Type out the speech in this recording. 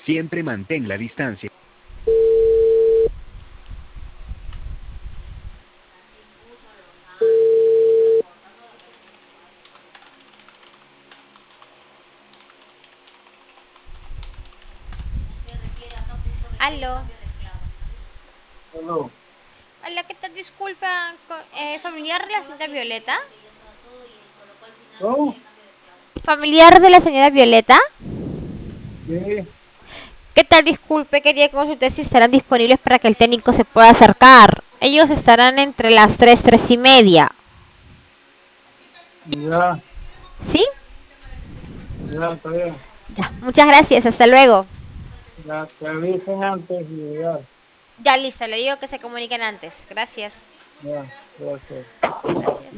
Siempre mantén la distancia. Aló. Aló. Hola, ¿qué tal? Disculpa, familiar de la señora Violeta. ¿Cómo? Familiar de la señora Violeta. Sí, ¿Qué tal? Disculpe, quería consultar si estarán disponibles para que el técnico se pueda acercar. Ellos estarán entre las 3, 3 y media. ya, ¿Sí? ya, está bien. Ya, muchas gracias, hasta luego. Ya te avisen antes y ya, Ya listo, le digo que se comuniquen antes. Gracias. ya, gracias. Gracias.